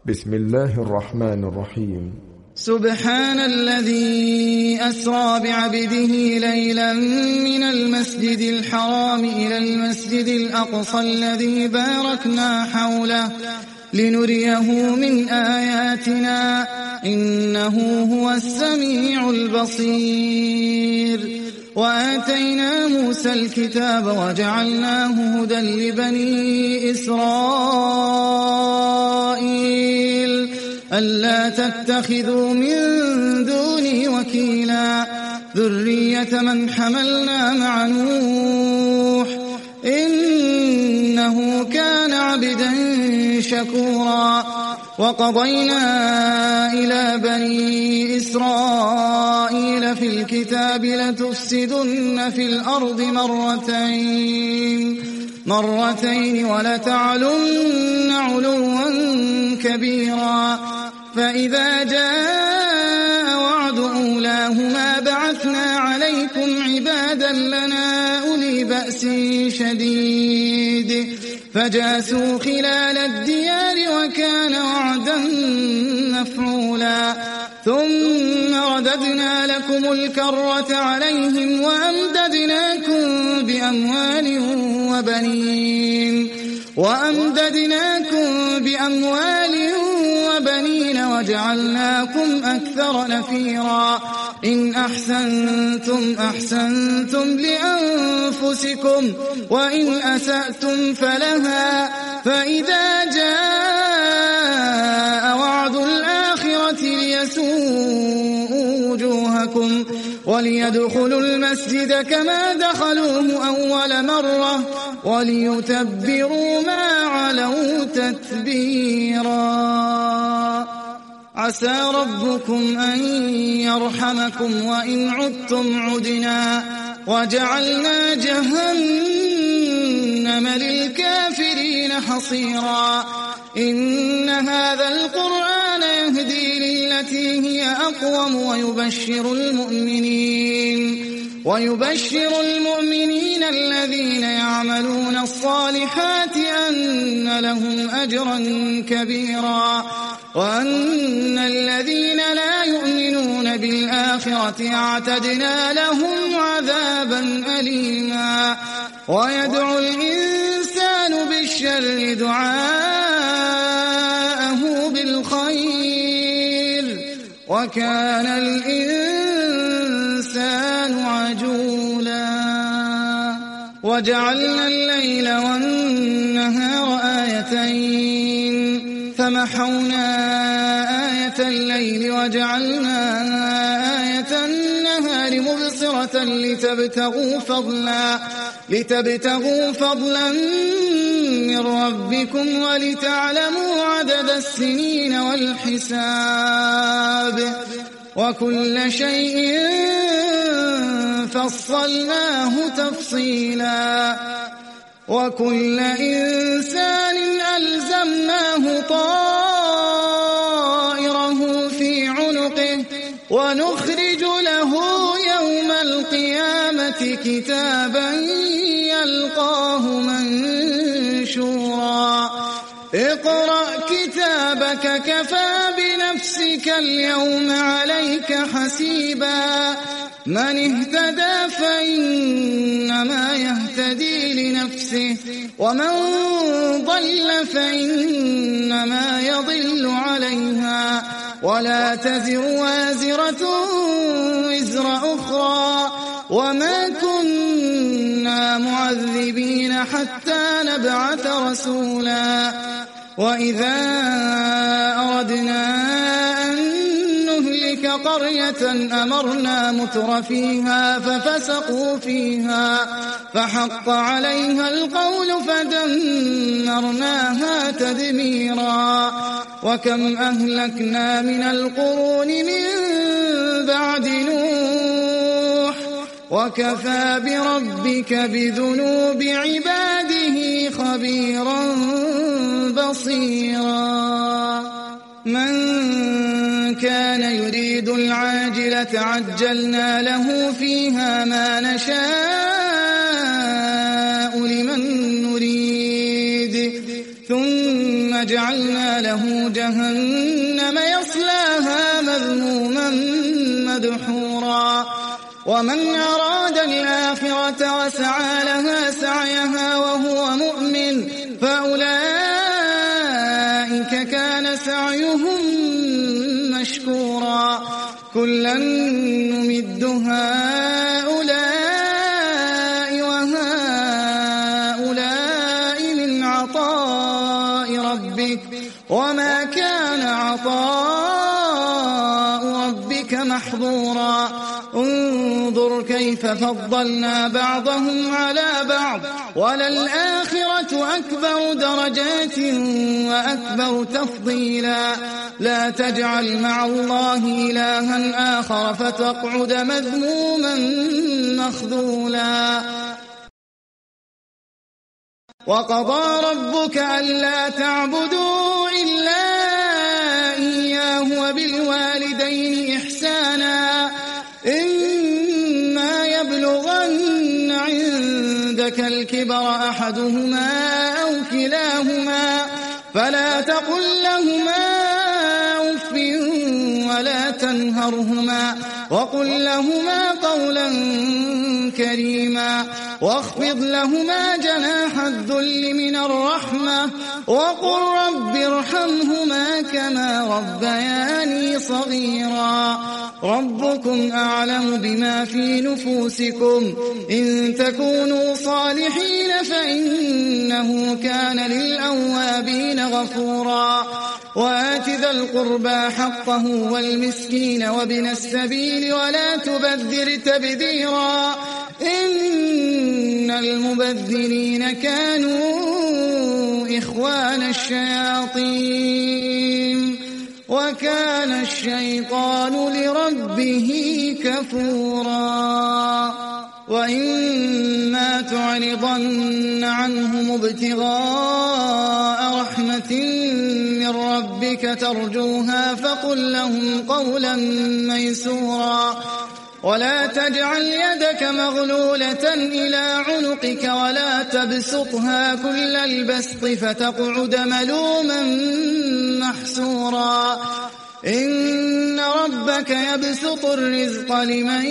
بسم الله الرحمن الرحيم. سبحان الذي أسرى بعبده ليلا من المسجد الحرام إلى المسجد الأقصى الذي باركنا حوله لنريه من آياتنا إنه هو السميع البصير. وآتينا موسى الكتاب وجعلناه هدى لبني إسرائيل ألا تتخذوا من دوني وكيلا ذرية من حملنا مع نوح إنه كان عبدا شكورا. وقضينا إلى بني إسرائيل في الكتاب لتفسدن في الأرض مرتين ولتعلن علوا كبيرا. فإذا جاء وعد أولاهما بعثنا عليكم عبادا لنا أولي بأس شديد فجاسوا خلال الديار وكان وعدا مفعولا. ثم رددنا لكم الكرة عليهم وأمددناكم بأموال وجعلناكم أكثر نفيرا. إن أحسنتم أحسنتم لأنفسكم وإن أسأتم فلها. فإذا جاء وعد الآخرة ليسوءوا وجوهكم وليدخلوا المسجد كما دخلوه أول مرة وليتبروا ما علوا تتبيرا. عسى ربكم أن يرحمكم وإن عدتم عدنا وجعلنا جهنم للكافرين حصيرا. إن هذا القرآن يهدي للتي هي أقوم ويبشر المؤمنين الذين يعملون الصالحات أن لهم أجرا كبيرا وأن الذين لا يؤمنون بالآخرة اعتدنا لهم عذابا أليما. ويدعو الإنسان بالشر دعاءه بالخير وكان الإنسان عجولا. وجعلنا الليل والنهار آيتين فمحونا آية الليل وجعلنا آية النهار مبصرة لتبتغوا فضلا من ربكم ولتعلموا عدد السنين والحساب وكل شيء فصلناه تفصيلا. وكل إنسان ألزمناه طائره في عنقه ونخرج له يوم القيامة كتابا يلقاه منشورا. اقرأ كتابك كفى بنفسك اليوم عليك حسيبا. من اهتدى فإنما يهتدي لنفسه ومن ضل فإنما يضل عليها ولا تزر وازرة وزر أخرى وما كنا معذبين حتى نبعث رسولا. وإذا أردنا أن نهلك قرية أمرنا مترفيها ففسقوا فيها فحق عليها القول فدمرناها تدميرا. وكم أهلكنا من القرون من بعد نوح وكفى بربك بذنوب عباده خبيرا بصيرا. من كان يريد العاجلة عجلنا له فيها ما نشاء لمن نريد ثم جعلنا له جهنم يصلاها مذموما مدحورا ومن أراد الآخرة وسعى لها سعيها وهو مؤمن فأولئك كان سعيهم مشكورا كلا نمد هؤلاء وهؤلاء من عطاء ربك وما كان عطاء ربك محظورا انظر كيف فضلنا بعضهم على بعض وللآخرة أكبر درجات وأكبر تفضيلا لا تجعل مع الله إلها آخر فتقعد مذموما مخذولا وقضى ربك ألا تعبدوا إلا إياه وبالوالدين إحسانا إما يبلغن عندك الكبر أحدهما أو كلاهما فلا تقل لهما أف ولا تنهرهما وقل لهما قولا كريما واخفض لهما جناح الذل من الرحمة وقل رب ارحمهما كما ربياني صغيرا ربكم أعلم بما في نفوسكم إن تكونوا صالحين فإنه كان للأوابين غفورا وآت ذا القربى حقه والمسكين وابن السبيل ولا تبذر تبذيرا إن المبذرين كانوا إخوان الشياطين وكان الشيطان لربه كفورا وإما تعرضن عنهم ابتغاء رحمة من ربك ترجوها فقل لهم قولا ميسورا ولا تجعل يدك مغلولة إلى عنقك ولا تبسطها كل البسط فتقعد ملوما محسورا إن ربك يبسط الرزق لمن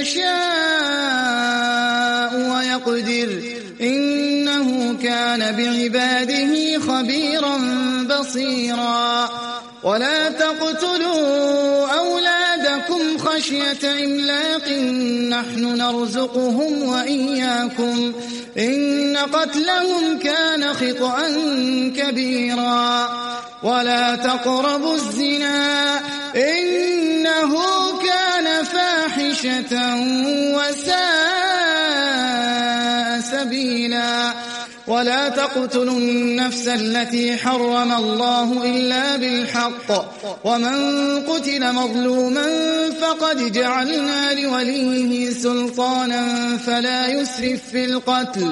يشاء ويقدر إنه كان بعباده خبيرا بصيرا ولا تقتلوا أولادكم خشية إملاق نحن نرزقهم وإياكم إن قتلهم كان خطأ كبيرا ولا تقربوا الزنا إنه كان فاحشة وساء سبيلا ولا تقتلوا النفس التي حرم الله إلا بالحق ومن قتل مظلوما فقد جعلنا لوليه سلطانا فلا يسرف في القتل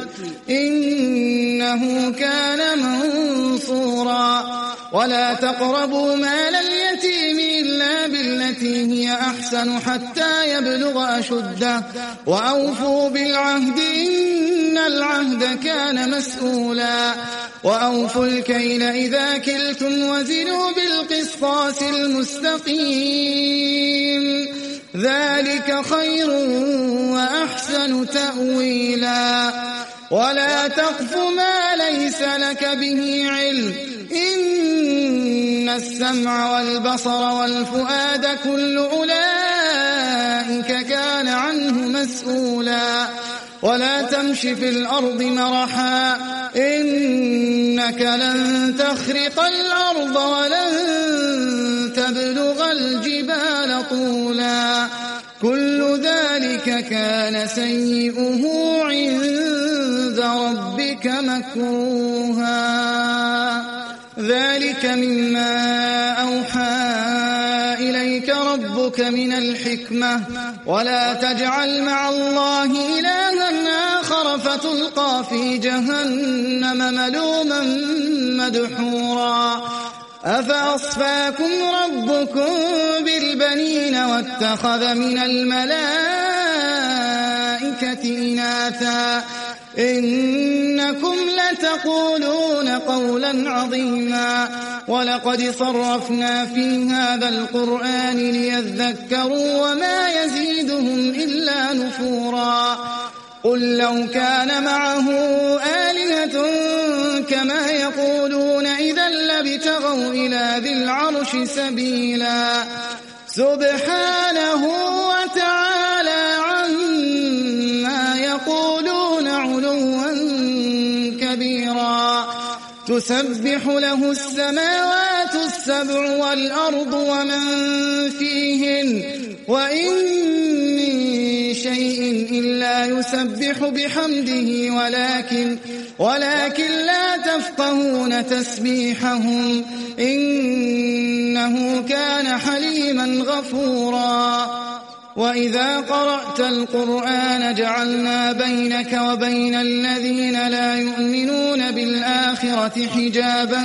إنه كان منصورا ولا تقربوا مال اليتيم إلا بالتي هي أحسن حتى يبلغ أشده وأوفوا بالعهد إن العهد كان مسؤولا وأوفوا الكيل إذا كلتم وزنوا بالقسطاس المستقيم ذلك خير وأحسن تأويلا ولا تقف ما ليس لك به علم إن السمع والبصر والفؤاد كل أولئك كان عنه مسؤولا ولا تمش في الأرض مرحا إنك لن تخرق الأرض ولن تبلغ الجبال طولا كل ذلك كان سيئه عند ربك مكروها ذلك مما أوحى إليك ربك من الحكمة ولا تجعل مع الله إلها آخر فتلقى في جهنم ملوما مدحورا أفأصفاكم ربكم بالبنين واتخذ من الملائكة إناثا إنكم لتقولون قولا عظيما ولقد صرفنا في هذا القرآن ليذكروا وما يزيدهم إلا نفورا قل لو كان معه آلهة كما يقولون إذا لابتغوا إلى ذي العرش سبيلا سبحانه وتعالى عما يقولون علوا كبيرا تسبح له السماوات السبع والأرض ومن فيهن وإن من شيء إلا يسبح بحمده ولكن لا تفقهون تسبيحهم إنه كان حليما غفورا وإذا قرأت القرآن جعلنا بينك وبين الذين لا يؤمنون بالآخرة حجابا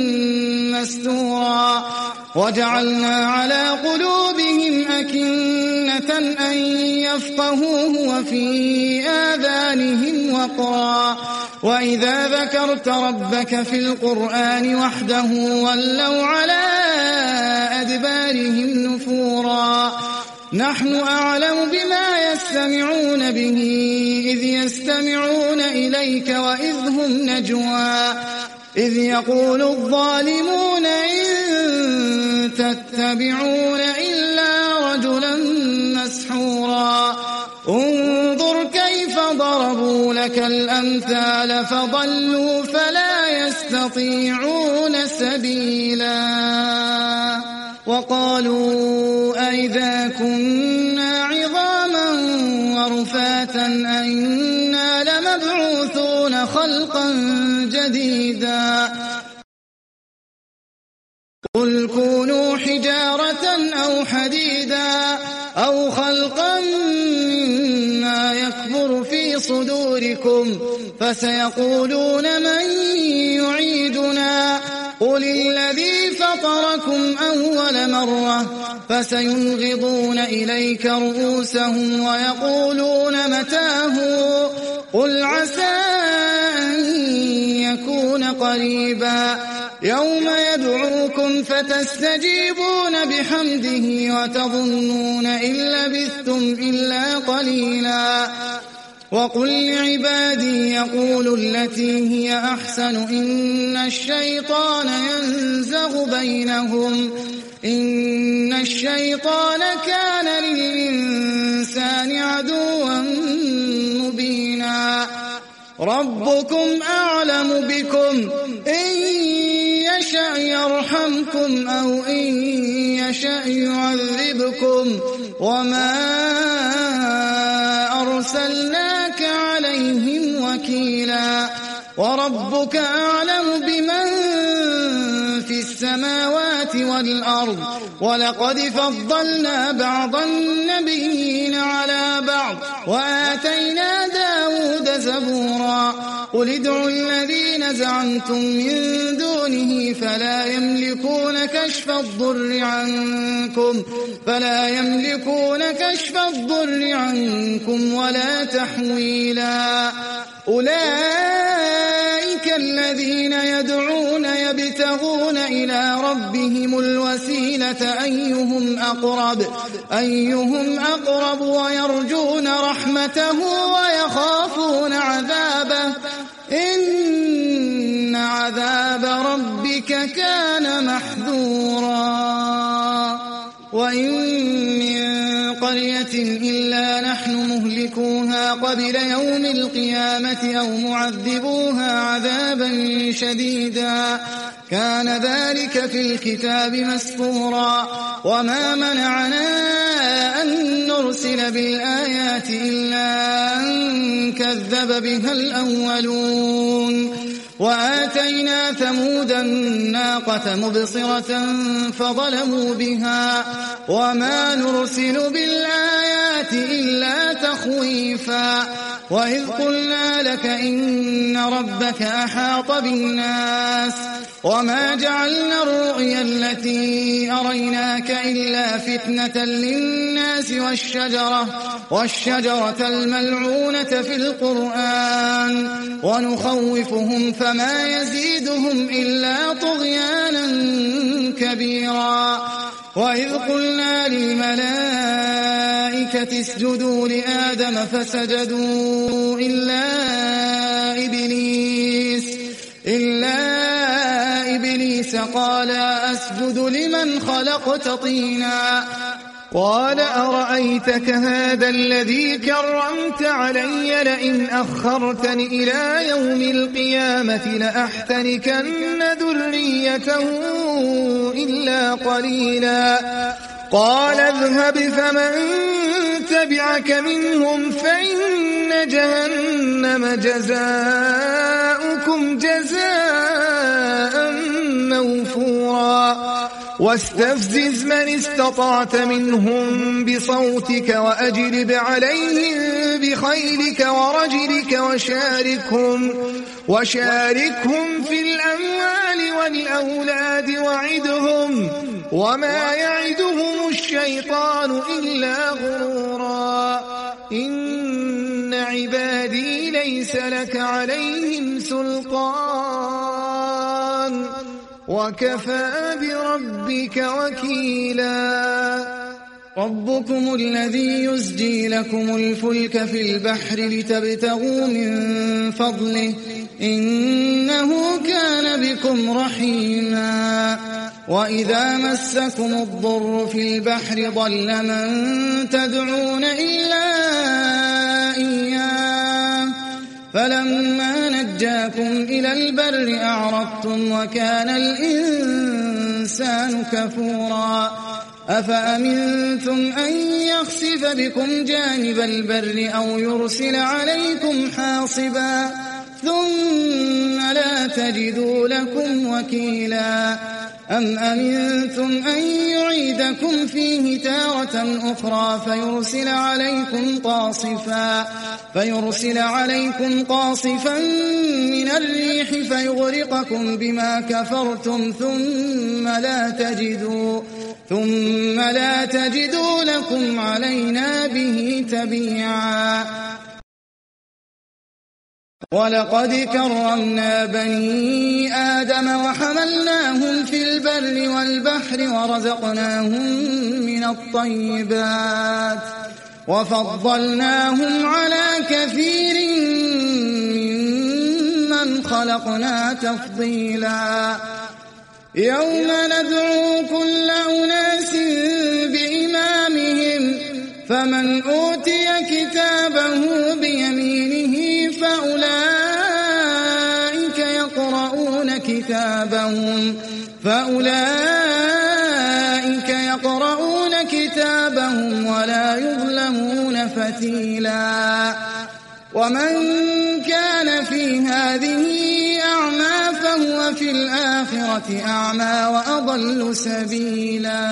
مستورا وجعلنا على قلوبهم أكنة أن يفقهوه وفي آذانهم وقرا وإذا ذكرت ربك في القرآن وحده ولوا على أدبارهم نفورا نحن أعلم بما يستمعون به إذ يستمعون إليك وإذ هم نجوى إذ يقول الظالمون إن تتبعون إلا رجلا مسحورا انظر كيف ضربوا لك الأمثال فضلوا فلا يستطيعون سبيلا وقالوا أئذا كنا عظاما ورفاتا أئنا لمبعوثون خلقا جديدا قل كونوا حجارة أو حديدا أو خلقا مما يكبر في صدوركم فسيقولون من يعيدنا قل الذي فطركم أول مرة فسينغضون إليك رؤوسهم ويقولون متاه قل عسى أن يكون قريبا يوم يدعوكم فتستجيبون بحمده وتظنون إن لبثتم إلا قليلا وقل لعبادي يقولوا التي هي أحسن إن الشيطان ينزغ بينهم إن الشيطان كان للإنسان عدوا مبينا ربكم أعلم بكم إن يشأ يرحمكم أو إن يشأ يعذبكم وما أرسلناك عليهم وكيلا وربك أعلم بمن في السماوات والأرض ولقد فضلنا بعض النبيين على بعض وآتينا داود زبورا قل ادعوا الذين زعمتم من دونه فلا يملكون كشف الضر عنكم ولا تحويلا أولئك الذين يدعون يبتغون إلى ربهم الوسيلة أيهم أقرب ويرجون رحمته ويخافون عذابه إن عذاب ربك كان محذورا وإن من قرية إلا نحن مهلكوها قبل يوم القيامة أو معذبوها عذابا شديدا كان ذلك في الكتاب مسطورا وما منعنا أن نرسل بالآيات إلا أن كذب بها الأولون وآتينا ثمود الناقة مبصرة فظلموا بها وما نرسل بالآيات إلا تخويفا وإذ قلنا لك إن ربك أحاط بالناس وما جعلنا الرؤيا التي أريناك إلا فتنة للناس والشجرة الملعونة في القرآن ونخوفهم فما يزيدهم إلا طغيانا كبيرا وإذ قلنا للملائكة اسجدوا لآدم فسجدوا إلا إبليس قال أسجد لمن خلقت طينا قال أرأيتك هذا الذي كرمت علي لئن أخرتني إلى يوم القيامة لأحتركن ذريته إلا قليلا قال اذهب فمن تبعك منهم فإن جهنم جزاؤكم جزاء موفورا واستفزز من استطعت منهم بصوتك وأجلب عليهم بخيلك ورجلك وشاركهم في الأموال والأولاد وعدهم وما يعدهم الشيطان إلا غرورا إن عبادي ليس لك عليهم سلطان وكفى بربك وكيلا ربكم الذي يزجي لكم الفلك في البحر لتبتغوا من فضله إنه كان بكم رحيما وإذا مسكم الضر في البحر ضل من تدعون إلا إياه فلما نجاكم إلى البر أعرضتم وكان الإنسان كفورا أفأمنتم أن يخسف بكم جانب البر أو يرسل عليكم حاصبا ثم لا تجدوا لكم وكيلا أم أمنتم أن يعيدكم فيه تارة أخرى فيرسل عليكم قاصفا من الريح فيغرقكم بما كفرتم ثم لا تجدوا لكم علينا به تبيعا ولقد كرمنا بني آدم وحملناهم في البر والبحر ورزقناهم من الطيبات وفضلناهم على كثير ممن خلقنا تفضيلا يوم ندعو كل أناس بإمامهم فمن أوتي كتابه بيمينه فأولئك يقرؤون كتابهم ولا يظلمون فتيلا ومن كان في هذه أعمى فهو في الآخرة أعمى وأضل سبيلا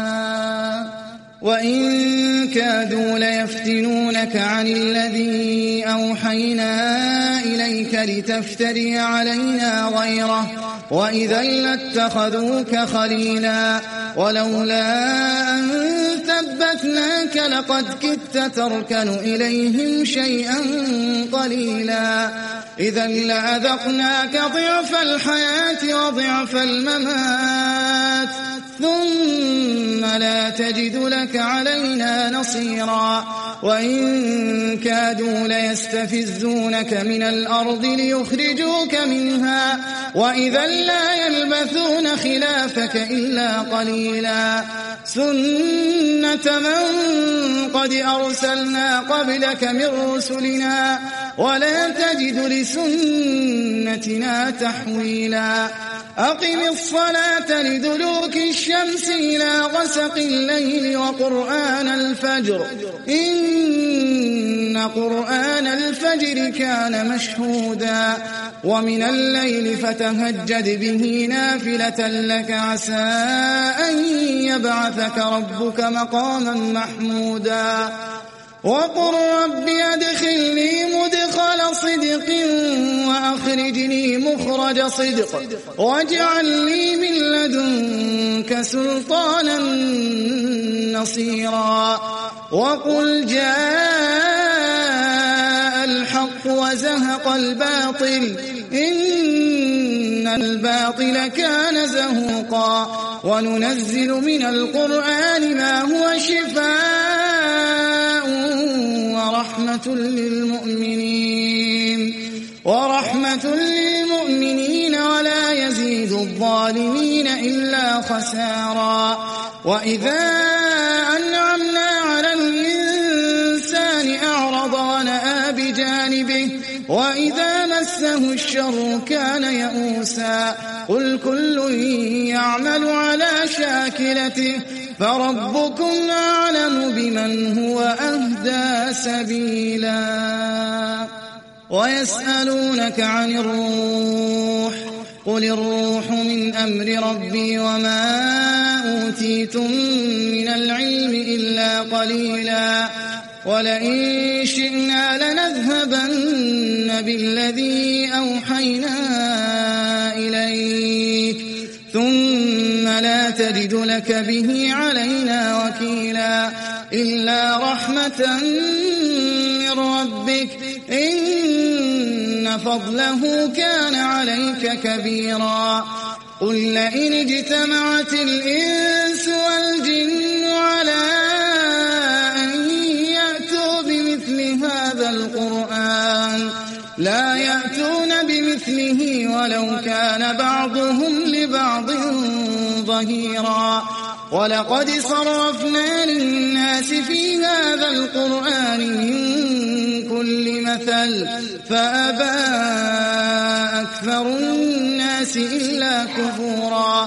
وإن كادوا ليفتنونك عن الذي أوحينا إليك لتفتري علينا غيره وإذا لاتخذوك خليلا ولولا أن ثبتناك لقد كدت تركن إليهم شيئا قليلا إذا لأذقناك ضعف الحياة وضعف الممات ثم لا تجد لك علينا نصيرا وإن كادوا ليستفزونك من الأرض ليخرجوك منها وإذا لا يلبثون خلافك إلا قليلا سنة من قد أرسلنا قبلك من رسلنا ولا تجد لسنتنا تحويلا أقم الصلاة لدلوك الشمس إلى غسق الليل وقرآن الفجر إن قرآن الفجر كان مشهودا ومن الليل فتهجد به نافلة لك عسى أن يبعثك ربك مقاما محمودا وقل رب أدخلني مدخل صدق وأخرجني مخرج صدق واجعل لي من لدنك سلطانا نصيرا وقل جاء الحق وزهق الباطل إن الباطل كان زهوقا وننزل من القرآن ما هو شفاء ورحمة للمؤمنين ولا يزيد الظالمين إلا خسارا وإذا أنعمنا على الإنسان أعرض ونأى بجانبه وإذا مسه الشر كان يئوسا قل كل يعمل على شاكلته فربكم أعلم بمن هو أهدى سبيلا ويسألونك عن الروح قل الروح من أمر ربي وما أوتيتم من العلم إلا قليلا ولئن شئنا لنذهبن بالذي أوحينا إليك ثم لا تجد لك به علينا وكيلا إلا رحمة من ربك إن فضله كان عليك كبيرا قل لئن اجتمعت الإنس والجن على أن يأتوا بمثل هذا القرآن لا يأتون بمثله ولو كان بعضهم لبعض ظهيرا ولقد صرفنا للناس في هذا القرآن من كل مثل فأبى أكثر الناس إلا كفورا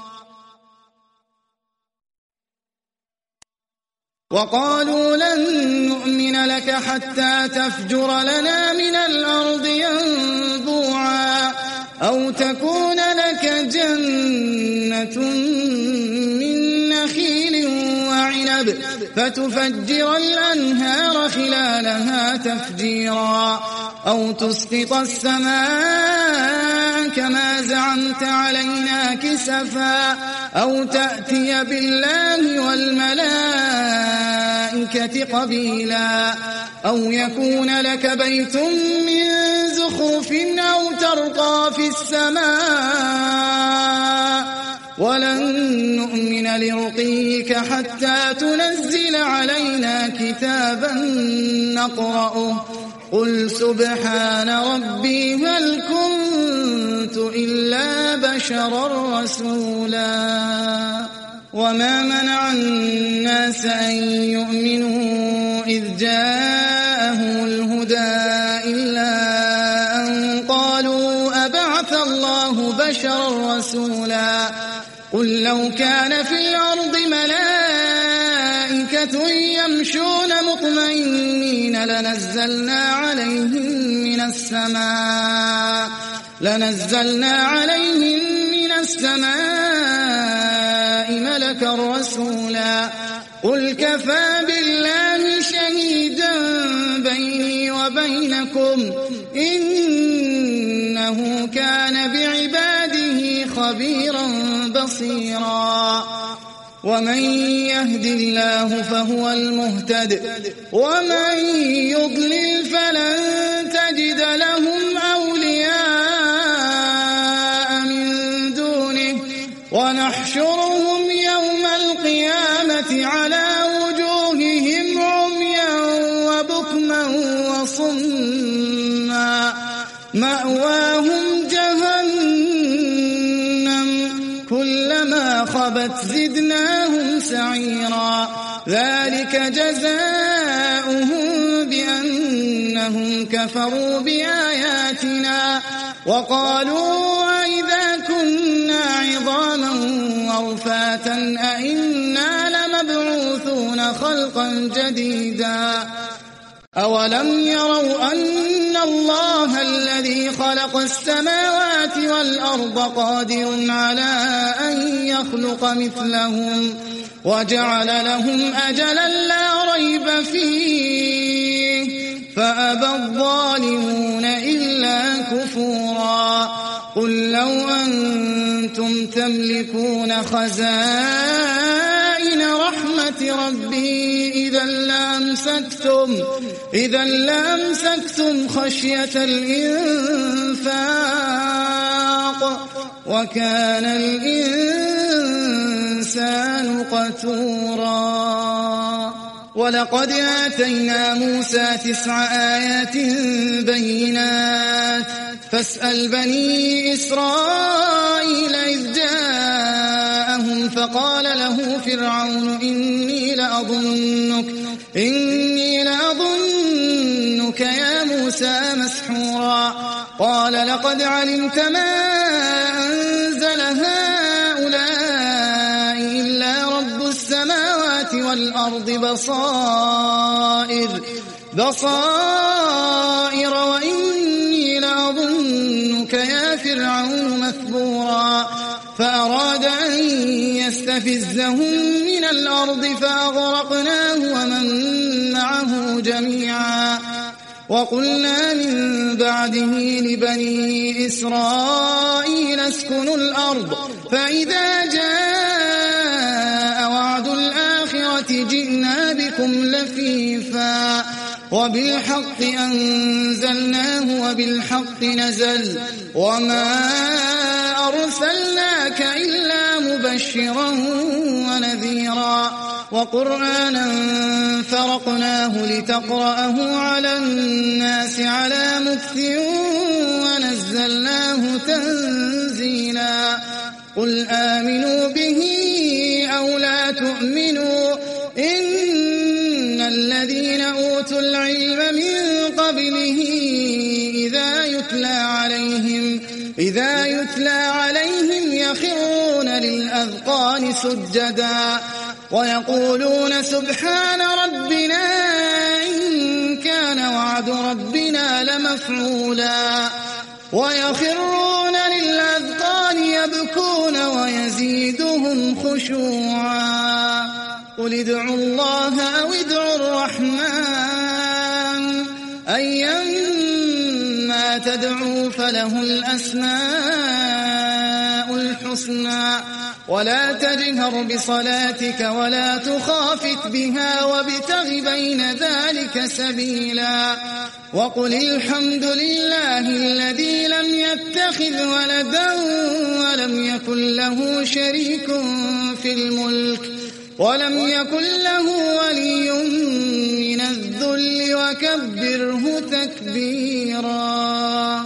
وقالوا لن نؤمن لك حتى تفجر لنا من الأرض ينبوعا أو تكون لك جنة من نخيل وعنب فتفجر الأنهار خلالها تفجيرا أو تسقط السماء كما زعمت علينا كسفا أو تأتي بالله والملائكة قبيلا أو يكون لك بيت من زخرف أو ترقى في السماء ولن نؤمن لرقيك حتى تنزل علينا كتابا نقرأه قل سبحان ربي هل كنت إلا بشرا رسولا وما منع الناس أن يؤمنوا إذ جاءهم الهدى إلا أن قالوا أبعث الله بشرا رسولا قل لو كان في الأرض ملائكة يمشون مطمئنين لنزلنا عليهم من السماء ملكا رسولا قل كفى بالله شهيدا بيني وبينكم إنه كان بعباده خبيرا بصيرا ومن يهد الله فهو المهتد ومن يضلل فلن تجد لهم أولياء من دونه ونحشرهم يوم القيامة على وجوههم عميا وبكما وصما مأواهم جهنم كلما خبت زدناهم سعيرا ذلك جزاؤهم بأنهم كفروا بآياتنا وقالوا أئذا كنا عظاما ورفاتا أئنا لمبعوثون خلقا جديدا أولم يروا أن الله الذي خلق السماوات والأرض قادر على أن يخلق مثلهم وجعل لهم أجلا لا ريب فيه فأبى الظالمون إلا كفورا قل لو أنتم تملكون خزائن رحمة ربي إذا لأمسكتم خشية الإنفاق وكان الإنسان قتورا ولقد آتينا موسى 9 آيات بينات فاسأل بني إسرائيل إذ جاءهم فقال له فرعون إني لأظنك يا موسى مسحورا قال لقد علمت ما أنزل هؤلاء إلا رب السماوات والأرض بصائر وإني لأظنك يا فرعون مثبورا فأراد أن يستفزهم من الأرض فأغرقناه ومن معه جميعا وقلنا من بعده لبني إسرائيل اسكنوا الأرض فإذا جاء وعد الآخرة جئنا بكم لفيفا وبالحق أنزلناه وبالحق نزل وما أرسلناك إلا مبشرا ونذيرا وقرآنا فرقناه لتقرأه على الناس على مكث ونزلناه تنزيلا قل آمنوا به أو لا تؤمنوا إن الذين أوتوا العلم من قبله إذا يتلى عليهم يخرون للأذقان سجدا ويقولون سبحان ربنا إن كان وعد ربنا لمفعولا ويخرون للأذقان يبكون ويزيدهم خشوعا قل ادعوا الله أو ادعوا الرحمن أيما تدعوا فله الأسماء الحسنى ولا تجهر بصلاتك ولا تخافت بها وابتغ بين ذلك سبيلا وقل الحمد لله الذي لم يتخذ ولدا ولم يكن له شريك في الملك ولم يكن له ولي من الذل وكبره تكبيرا